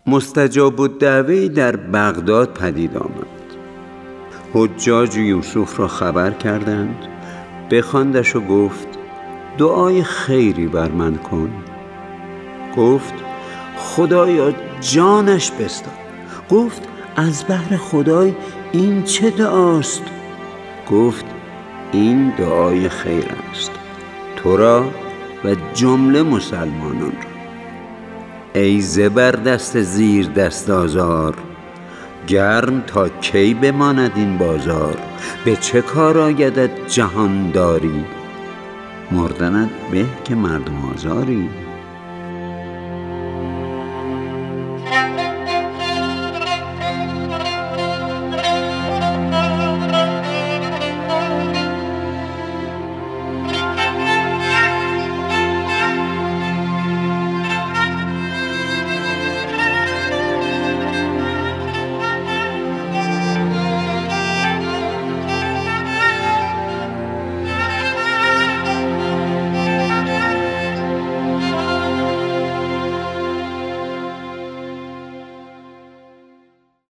مستجاب الدعوه در بغداد پدید آمد. حجاج یوسف را خبر کردند، بخواندش و گفت دعای خیری بر من کن. گفت خدایا جانش بستان. گفت از بهر خدای این چه دعاست؟ گفت این دعای خیر است، تو را و جمله مسلمانان را. ای زبردست زیر دست آزار، گرم تا کی بماند این بازار؟ به چه کار آیدت جهانداری؟ مردنت به که مردم آزاری.